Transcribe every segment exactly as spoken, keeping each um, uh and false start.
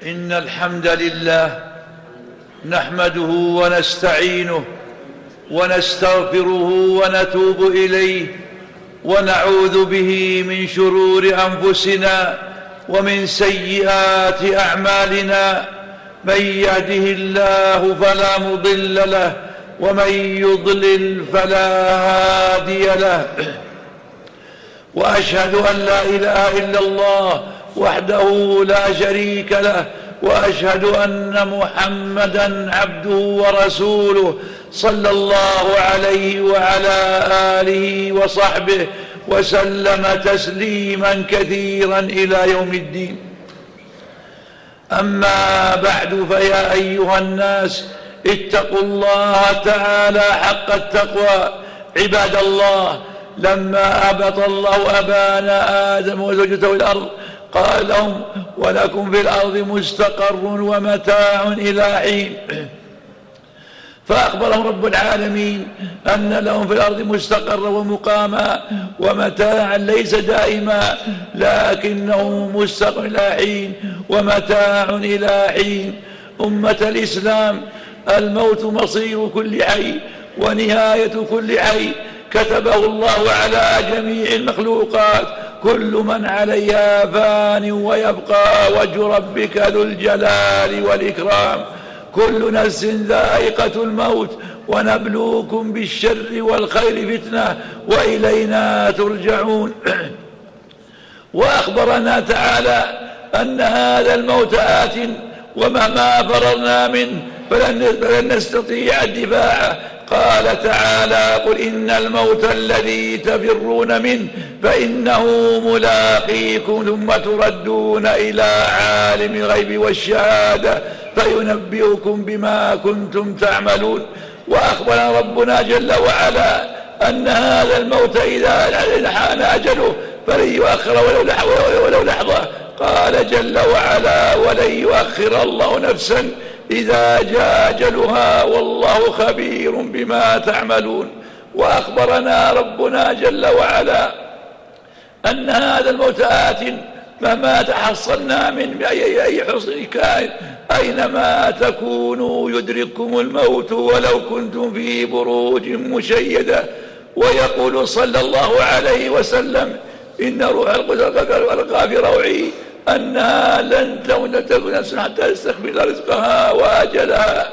إن الحمد لله نحمده ونستعينه ونستغفره ونتوب إليه ونعوذ به من شرور أنفسنا ومن سيئات أعمالنا. من يهده الله فلا مضل له ومن يضلل فلا هادي له. وأشهد أن لا إله إلا الله وحده لا شريك له، وأشهد أن محمدًا عبده ورسوله صلى الله عليه وعلى آله وصحبه وسلم تسليمًا كثيرًا إلى يوم الدين. أما بعد، فيا أيها الناس اتقوا الله تعالى حق التقوى. عباد الله، لما أهبط الله أبانا آدم وزوجته الأرض قال لهم: ولكم في الأرض مستقر ومتاع إلى حين. فأخبرهم رب العالمين أن لهم في الأرض مستقر ومقاما ومتاعا ليس دائما، لكنه مستقر إلى حين ومتاع إلى حين. أمة الإسلام، الموت مصير كل حي ونهاية كل حي، كتبه الله على جميع المخلوقات. كل من عليها فان ويبقى وجه ربك ذو الجلال والإكرام. كل نفس ذائقة الموت، ونبلوكم بالشر والخير فتنة وإلينا ترجعون. وأخبرنا تعالى أن هذا الموت آت، ومهما فررنا منه فلن نستطيع الدفاع. قال تعالى: قل إن الموت الذي تفرون منه فإنه ملاقيكم ثم تردون إلى عالم الغيب والشهادة فينبئكم بما كنتم تعملون. وأخبرنا ربنا جل وعلا أن هذا الموت إذا حان أجله فلن يؤخر ولو لحظة. قال جل وعلا: ولن يؤخر الله نفسا إذا جاء أجلها والله خبير بما تعملون. وأخبرنا ربنا جل وعلا أن هذا الموت آت، مهما تحصلنا من أي حصن كائن، أينما تكونوا يدرككم الموت ولو كنتم في بروج مشيدة. ويقول صلى الله عليه وسلم: إن روح القدس ألقى في روعي أنها لن تكون نفس حتى تستقبل رزقها وأجلها.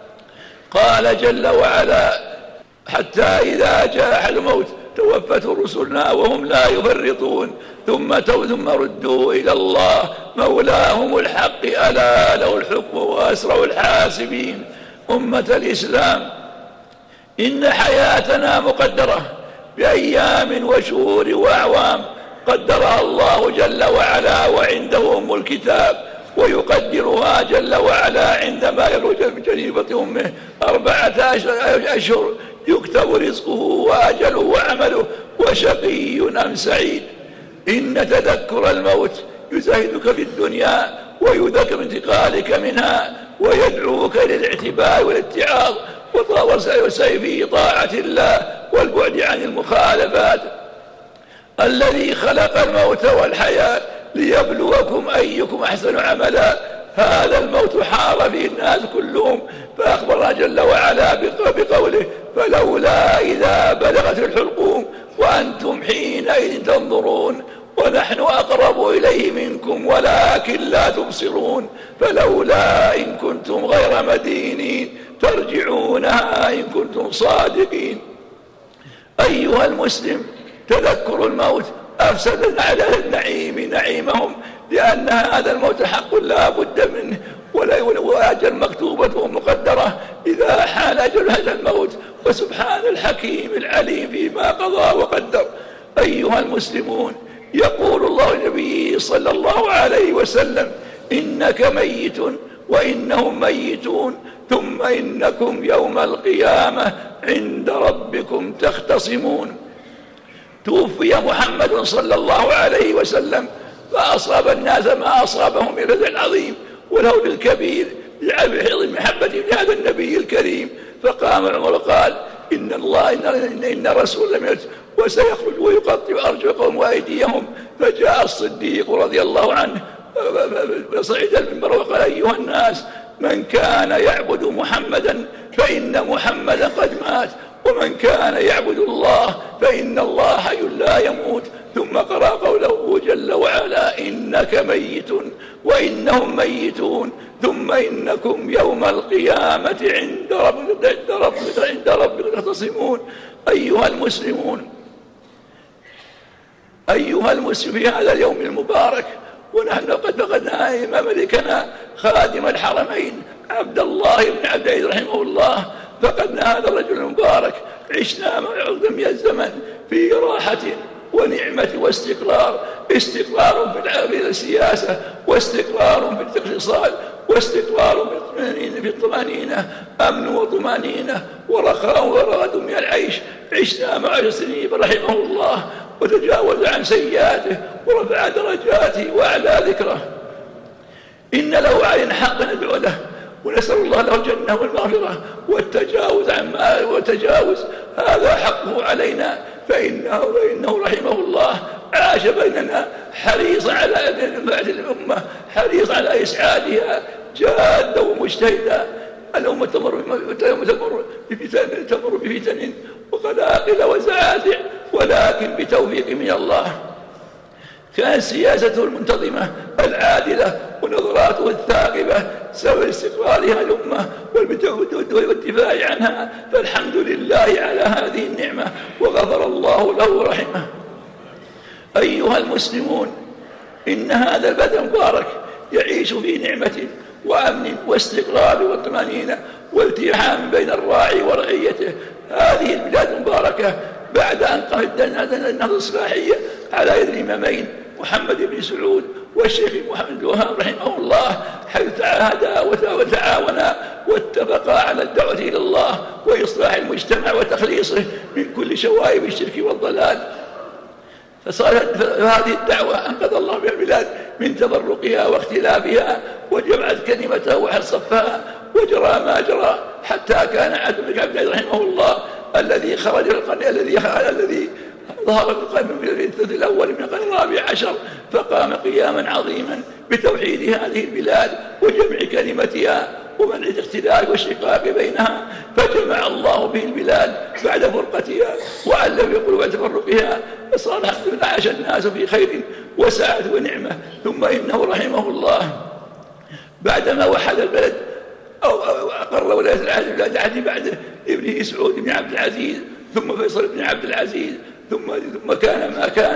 قال جل وعلا: حتى إذا جاء أحد الموت توفته رسلنا وهم لا يفرطون ثم ثم ردوا إلى الله مولاهم الحق ألا له الحكم وأسرع الحاسبين. أمة الإسلام، إن حياتنا مقدرة بأيام وشهور وأعوام قدرها الله جل وعلا، وعنده أم الكتاب، ويقدرها جل وعلا عندما يخرج من جنيبة أمه أربعة أشهر يكتب رزقه وأجله وعمله، وشقي أم سعيد. إن تذكر الموت يزهدك في الدنيا ويذكر انتقالك منها، ويدعوك للاعتبار والاتعاظ والسعي في طاعة الله والبعد عن المخالفات. الذي خلق الموت والحياة ليبلوكم أيكم أحسن عملا. هذا الموت حار فيه الناس كلهم، فأخبرنا جل وعلا بقوله: فلولا إذا بلغت الحلقوم وأنتم حينئذ تنظرون ونحن أقرب إليه منكم ولكن لا تبصرون. فلولا إن كنتم غير مدينين ترجعونها إن كنتم صادقين. أيها المسلم، تذكر الموت أفسد على النعيم نعيمهم، لأن هذا الموت حق لا بد منه، وأجل مكتوبة ومقدرة إذا حان أجل هذا الموت. وسبحان الحكيم العليم فيما قضى وقدر. أيها المسلمون، يقول الله لنبيه صلى الله عليه وسلم: إنك ميت وإنهم ميتون ثم إنكم يوم القيامة عند ربكم تختصمون. توفي محمد صلى الله عليه وسلم، فأصاب الناس ما أصابهم من الفزع العظيم والهول الكبير لعظم محبة لهذا النبي الكريم. فقام عمر وقال: إن الله إن, إن رسول لم يرد وسيخرج ويقطع أرجلهم وأيديهم. فجاء الصديق رضي الله عنه فصعد المنبر وقال: أيها الناس، من كان يعبد محمدا فإن محمدا قد مات، ومن كان يعبد الله فإن الله حي لا يموت. ثم قرأ قوله جل وعلا: إنك ميت وإنهم ميتون ثم إنكم يوم القيامة عند ربك عند ربك عند ربك تختصمون. أيها المسلمون أيها المسلمون في هذا اليوم المبارك، ونحن قد فقدنا إمام ملكنا خادم الحرمين عبد الله بن عبد العزيز رحمه الله. فقدنا هذا الرجل المبارك، عشنا معه من الزمن في راحة ونعمة واستقرار، استقرار في السياسة، واستقرار في الاقتصاد، واستقرار في الطمأنينة، أمن وطمأنينة ورخاء ورغد من العيش. عشنا مع سنين رحمه الله، وتجاوز عن سيئاته ورفع درجاته وأعلى ذكره. إن له علينا حق ندعو له، ونسأل الله له الجنة والمغفرة والتجاوز عما وتجاوز هذا حقه علينا، فإنه, فإنه رحمه الله عاش بيننا حريصا على منفعة الأمة، حريصا على إسعادها، جادا ومجتهدا. الأمة تمر تمر بفتن تمر بفتن وقلاقل وزعازع، ولكن بتوفيق من الله. كانت سياسته المنتظمة العادلة ونظراته الثاقبة سبب استقرارها الأمة والدفاع عنها، فالحمد لله على هذه النعمة، وغفر الله له ورحمه. أيها المسلمون، إن هذا البلد المبارك يعيش في نعمة وأمن واستقرار وطمأنينة والتحام بين الراعي ورعيته. هذه البلاد المباركة بعد أن قامت النهضة الإصلاحية على يد الإمامين محمد بن سعود والشيخ محمد بن وهاب رحمه الله، حيث تعاهدا وتعاونا واتفقا على الدعوة إلى الله وإصلاح المجتمع وتخليصه من كل شوائب الشرك والضلال. فصارت هذه الدعوة أنقذ الله بها البلاد من تفرقها واختلافها، وجمعت كلمته وحل صفها، وجرى ما جرى حتى كان عبد الملك رحمه الله الذي خرج القرن الذي الذي ظهر في الثلث الأول من القرن الرابع عشر، فقام قياما عظيما بتوحيد هذه البلاد وجمع كلمتها ومنع الاختلاف والشقاق بينها، فجمع الله به البلاد بعد فرقتها وألف القلوب بعد تفرقها، فصار الحمد لله عاش الناس في خير وسعة ونعمة. ثم إنه رحمه الله بعدما وحد البلد أو أقر ولاية العهد عهد بعد ابنه سعود بن عبد العزيز، ثم فيصل بن عبد العزيز، ثم ثم كان ما كان،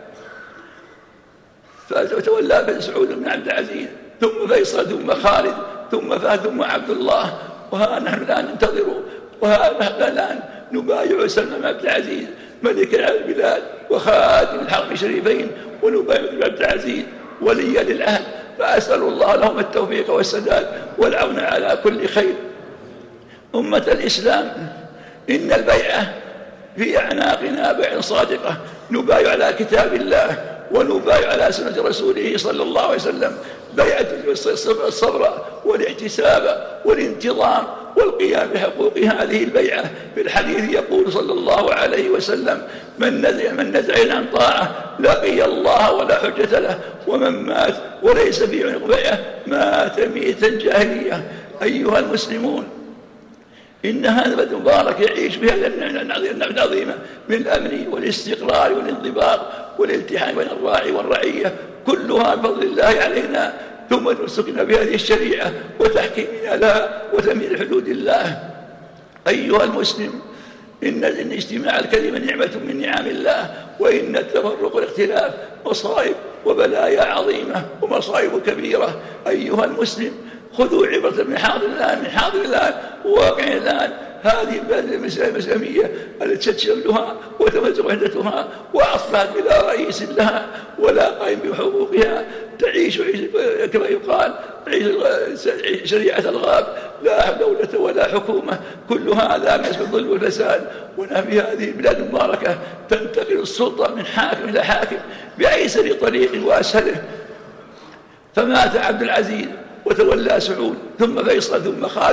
فتولى بن سعود بن عبد العزيز، ثم فيصل، ثم خالد، ثم فهد، ثم عبد الله. وها نحن الآن ننتظر، وها نحن الآن نبايع سلمان بن عبد العزيز ملكا على البلاد وخادم الحرم الشريفين، ونبايع بن عبد العزيز وليا للعهد. فأسأل الله لهم التوفيق والسداد والعون على كل خير. أمة الإسلام، إن البيعة في أعناقنا بيعة صادقة، نبايع على كتاب الله ونبايع على سنة رسوله صلى الله عليه وسلم، بيعة الصبر والاحتساب والانتظام والقيام بحقوق هذه البيعة. في الحديث يقول صلى الله عليه وسلم: من نزع من نزع عن طاعة لقي الله ولا حجة له، ومن مات وليس في عنق بيعة مات ميتا جاهلية. أيها المسلمون، إن هذا البلد المبارك يعيش بهذه النعمة العظيمة من الأمن والاستقرار والانضباط والالتحام بين الراعي والرعية، كلها بفضل الله علينا، ثم نسكنا بهذه الشريعة وتحكيمنا لها وتمييز حدود الله. أيها المسلم، إن اجتماع الكلمة نعمة من نعم الله، وإن التفرق والاختلاف مصائب وبلايا عظيمة ومصائب كبيرة. أيها المسلم، خذوا عبرة من حاضر الآن من حاضر الآن وواقع الآن. هذه البلد الإسلامية التي تشغلها وتمزق وحدتها وأصبحت بلا رئيس لها ولا قائم بحقوقها، تعيش كما يقال تعيش شريعة الغاب، لا دولة ولا حكومة، كل هذا من اسم الظلم والفساد. ونحن في هذه البلاد المباركة تنتقل السلطة من حاكم إلى حاكم بأيسر طريق وأسهله. فمات عبد العزيز وتولى سعود، ثم فيصل، ثم خالد،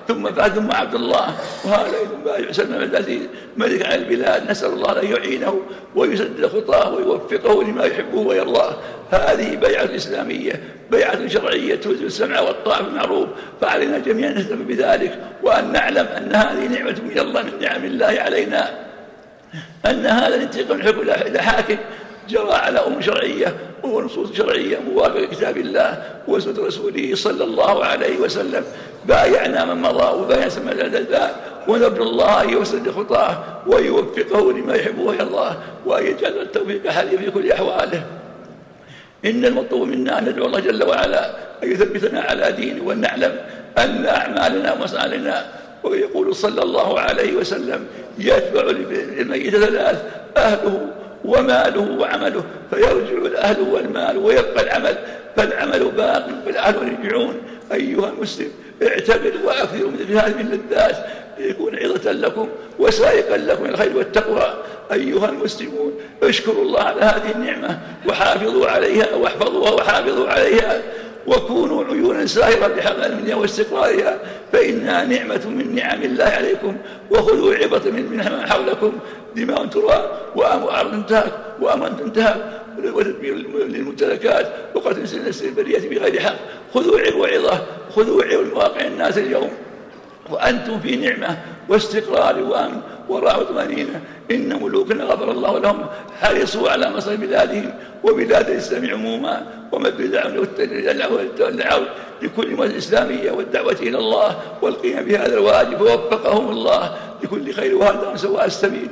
ثم فهد ثم عبد الله، وهذا بايع سلمان بن العزيز ملك على البلاد، نسأل الله أن يعينه ويسدد خطاه ويوفقه لما يحبه ويرضاه. هذه بيعة إسلامية، بيعة شرعية تلزم السمع والطاعة بالمعروف، فعلينا جميعا أن نهتم بذلك، وأن نعلم أن هذه نعمة من الله من نعم الله علينا، أن هذا الانتقام من حكم إلى حاكم جرى على أمور شرعية ونصوص شرعية موافقة لكتاب الله وسنة رسوله صلى الله عليه وسلم. بايعنا من مضى وبايع سلمان بن العزيز، ونرجو الله أن يسدد خطاه ويوفقه لما يحبه ويرضاه، وأن يجعل التوفيق حاليا في كل أحواله. إن المطلوب منا أن ندعو الله جل وعلا أن يثبتنا على دينه، وأن نعلم أن أعمالنا ومصالحنا، ويقول صلى الله عليه وسلم: يتبع الميت ثلاث: أهله وماله وعمله، فيرجع الأهل والمال ويبقى العمل، فالعمل باق والأهل يرجعون. أيها المسلم اعتبر وأكثر من هذه اللذات ليكون عظة لكم وسائقا لكم الخير والتقوى. أيها المسلمون اشكروا الله على هذه النعمة وحافظوا عليها واحفظوها وحافظوا عليها، وكونوا عيونا سائرة بحق منها واستقرارها، فإنها نعمة من نعم الله عليكم، وخذوا عبرة من من حولكم، دماء ترى وأموال تنتهك وأموال تنتهك وتدبير للممتلكات وقتل النفس البرية بغير حق. خذوا عظة خذوا عظة مواقع الناس اليوم وأنتم في نعمة واستقرار وأمن وراحة وطمأنينة. إن ملوكنا غفر الله لهم حرصوا على مصر بلادهم وبلاد الإسلام عموما، ومدوا الدعوة لكل مؤسسة إسلامية والدعوة إلى الله والقيام بهذا الواجب، ووفقهم الله لكل خير وهداهم سواء السبيل.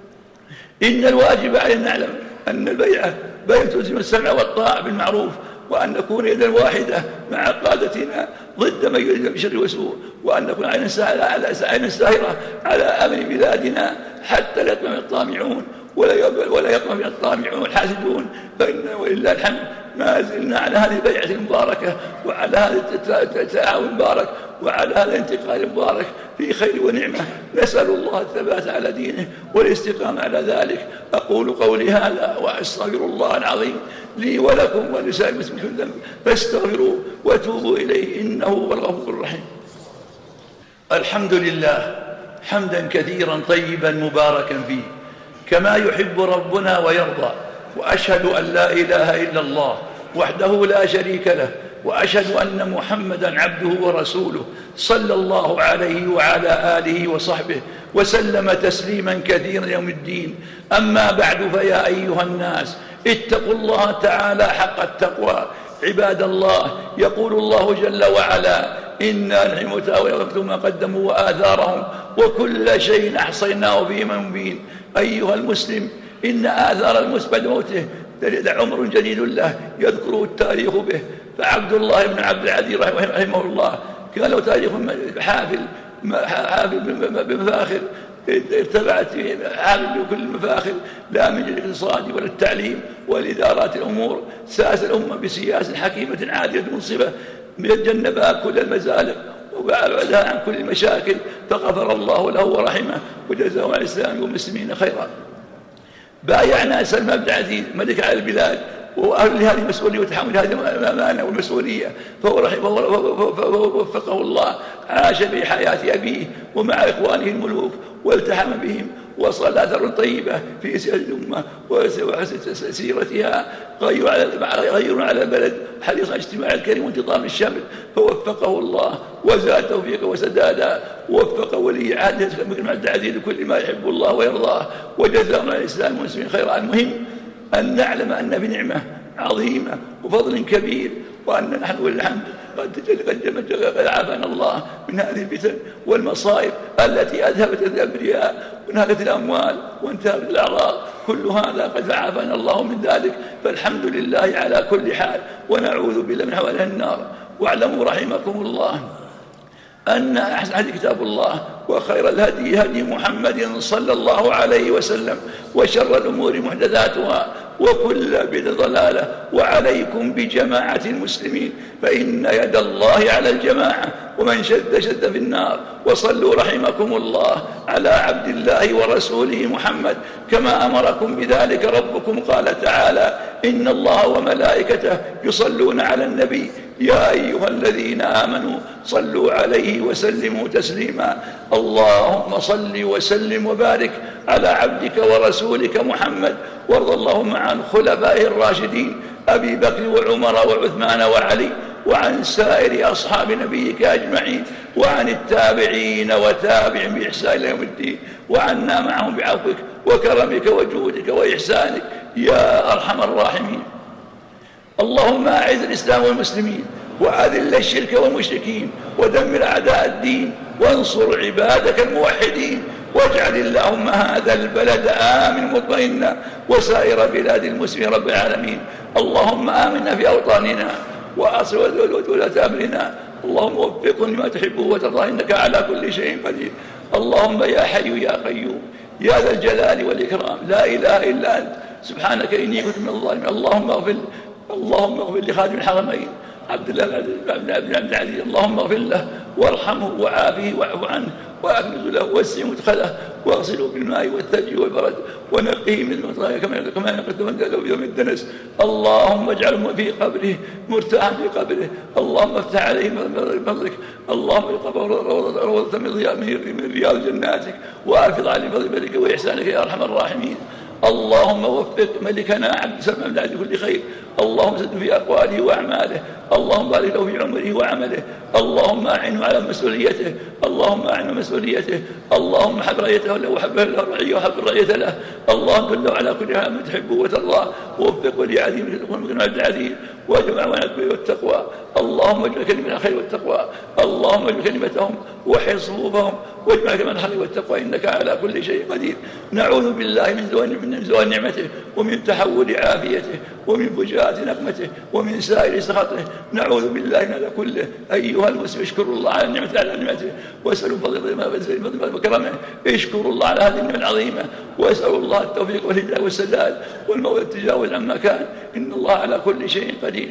إن الواجب علينا نعلم أن البيعة بيعة تلزم السمع والطاعة بالمعروف، وأن نكون يدا واحدة مع قادتنا ضد من يريد بشر وسوء، وأن نكون عينا ساهرة على أمن بلادنا حتى لا يطمع الطامعون ولا يطمع من الطامعون الحاسدون. فإن ولله الحمد ما زلنا على هذه البيعة المباركة وعلى هذا التعاون المبارك وعلى هذا الانتقال المبارك في خير ونعمة. نسأل الله الثبات على دينه والاستقامة على ذلك. أقول قولي هذا وأستغفر الله العظيم لي ولكم ولسائر المسلمين من ذنب، فاستغفروه وتوبوا إليه إنه هو الغفور الرحيم. الحمد لله حمدا كثيرا طيبا مباركا فيه كما يحب ربنا ويرضى، وأشهد أن لا إله إلا الله وحده لا شريك له، وأشهد أن محمدا عبده ورسوله صلى الله عليه وعلى آله وصحبه وسلم تسليما كثيرا يوم الدين. أما بعد، فيا أيها الناس اتقوا الله تعالى حق التقوى. عباد الله، يقول الله جل وعلا: إنا نحن نكتب ما قدموا وآثارهم وكل شيء أحصيناه في إمام مبين. أيها المسلم، إن آثار المسلم بعد موته عمر جديد له يذكره التاريخ به. فعبد الله بن عبد العزيز رحمه الله كان له تاريخ حافل حافل بمفاخر، ارتفعت حافل بكل المفاخر، لا من الاقتصاد ولا التعليم والإدارات الأمور. ساس الأمة بسياسة حكيمة عادلة منصفة جنبها كل المزالق وبعدها عن كل المشاكل، فغفر الله له ورحمه وجزاه عن الإسلام والمسلمين خيرا. بايعنا سلمان بن العزيز ملك على البلاد وأهل هذه المسؤولية وتحمل هذه الأمانة والمسؤولية، فوفقه الله، عاش بحياة أبيه ومع إخوانه الملوك والتحم بهم، وصل أثر طيبة في سيرة الأمة وسيرتها، غير على البلد حريص على اجتماع الكريم وانتظام الشمل، فوفقه الله وزاد توفيقه وسدادا، ووفق ولي عهده سلمان بن عبد العزيز لكل ما يحب الله ويرضاه، وجزاه عن الإسلام والمسلمين خيرا. المهم أن نعلم أن بنعمة عظيمة وفضل كبير، وأن نحن والحمد قد عافانا الله من هذه الفتن والمصائب التي أذهبت الأبرياء ونهكت الأموال وانتهكت الأعراض. كل هذا قد عافانا الله من ذلك، فالحمد لله على كل حال، ونعوذ بالله من حوالها النار. واعلموا رحمكم الله أن أحسن هدي كتاب الله، وخير الهدي هدي محمد صلى الله عليه وسلم، وشر الأمور محدثاتها، وكل بدعة ضلالة. وعليكم بجماعة المسلمين، فإن يد الله على الجماعة ومن شد شد في النار. وصلوا رحمكم الله على عبد الله ورسوله محمد كما أمركم بذلك ربكم. قال تعالى: إن الله وملائكته يصلون على النبي يا أيها الذين آمنوا صلوا عليه وسلموا تسليما. اللهم صل وسلم وبارك على عبدك ورسولك محمد، وارض اللهم عن خلفائه الراشدين أبي بكر وعمر وعثمان وعلي، وعن سائر أصحاب نبيك أجمعين، وعن التابعين وتابعهم بإحسان إلى يوم الدين، وعنا معهم بعفوك وكرمك وجودك وإحسانك يا أرحم الراحمين. اللهم أعز الإسلام والمسلمين، وأذل الشرك والمشركين، ودمر أعداء الدين، وانصر عبادك الموحدين، واجعل اللهم هذا البلد آمن مطمئنا وسائر بلاد المسلمين رب العالمين. اللهم آمنا في أوطاننا وأصل ولاة أمرنا. اللهم وفقهم لما تحبه وترضى إنك على كل شيء قدير. اللهم يا حي يا قيوم يا ذا الجلال والإكرام لا إله إلا أنت سبحانك إني كنت من الظالمين. اللهم اغفر اللهم اغفر لخادم الحرمين عبد الله بن عبد العزيز، اللهم اغفر له وارحمه وعافه واعف عنه واكنز له واسع مدخله واغسله بالماء والثلج والبرد ونقيه من المطايا كما ينقذ من ذلك يوم الدنس. اللهم اجعله في قبره مرتاحا في قبره. اللهم افتح عليه من فضلك. اللهم القبر روضة من رياض جناتك، وافض عليه فضل بك واحسانك يا ارحم الراحمين. اللهم وفق ملكنا عبد سلمان بن عبد كل خير. اللهم سد في أقواله وأعماله. اللهم بارك له في عمره وعمله. اللهم أعنه على مسؤوليته. اللهم أعنه مسؤوليته. اللهم حب رعيته له وحب الرعية وحب الرعية له. اللهم دله على كل حال ما تحبه وترضاه، ووفقه لعظيم من عبد العزيز، واجمع ونكبه والتقوى. اللهم اجمع كلمة الخير والتقوى. اللهم اجمع كلمتهم وحفظ صفوفهم، واجمع كلمة الخير والتقوى إنك على كل شيء قدير. نعوذ بالله من زوال من زوال نعمته، ومن تحول عافيته، ومن فجاءة نقمته، ومن سائر سخطه. نعوذ بالله من هذا كله. أيها المسلم اشكروا الله على النعمة على نعمته، واسألوا فضل وكرمه. اشكروا الله على هذه النعمة العظيمة، واسألوا الله التوفيق والهداية والسداد والمولى التجاوز عما كان. إن الله على كل شيء قدير.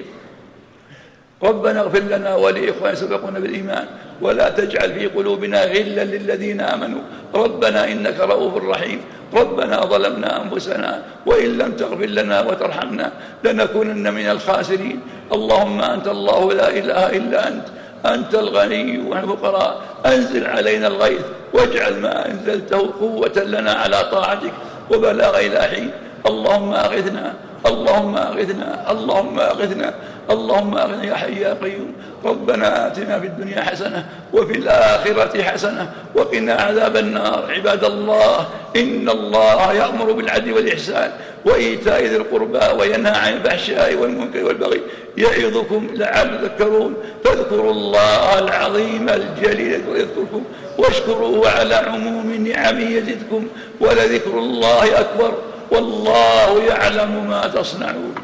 ربنا اغفر لنا ولإخواننا سبقونا بالإيمان، ولا تجعل في قلوبنا غلا للذين آمنوا ربنا إنك رؤوف رحيم. ربنا ظلمنا أنفسنا وإن لم تغفر لنا وترحمنا لنكونن من الخاسرين. اللهم أنت الله لا إله إلا أنت، أنت الغني ونحن الفقراء. أنزل علينا الغيث واجعل ما أنزلته قوة لنا على طاعتك وبلاغ إلى حين. اللهم أغثنا اللهم أغثنا اللهم أغثنا اللهم أغثنا يا حي يا قيوم. ربنا آتنا في الدنيا حسنة وفي الآخرة حسنة وقنا عذاب النار. عباد الله، إن الله يأمر بالعدل والإحسان وإيتاء ذي القربى وينهى عن الفحشاء والمنكر والبغي يعظكم لعلكم تذكرون. فاذكروا الله العظيم الجليل يذكركم، واشكروه على عموم نعمه يزدكم، ولذكر الله أكبر والله يعلم ما تصنعون.